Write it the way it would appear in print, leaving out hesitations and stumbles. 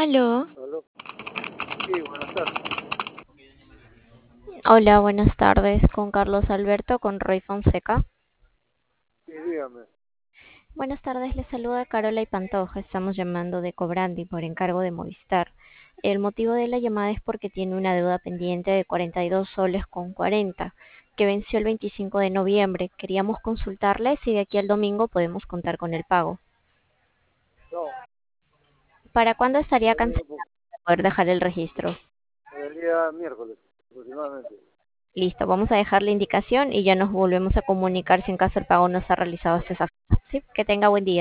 Aló. Aló. Sí, buenas tardes. Hola, buenas tardes. Con Carlos Alberto, con Roy Fonseca. Sí, dígame. Buenas tardes, les saluda Carola y Pantoja. Estamos llamando de Cobrandi por encargo de Movistar. El motivo de la llamada es porque tiene una deuda pendiente de 42 soles con 40, que venció el 25 de noviembre. Queríamos consultarle si de aquí al domingo podemos contar con el pago. No, ¿Para cuándo estaría domingo, cancelado para poder dejar el registro? el día miércoles, aproximadamente. Listo, vamos a dejar la indicación y ya nos volvemos a comunicar si en caso el pago no se ha realizado hasta esa fecha. Sí, que tenga buen día.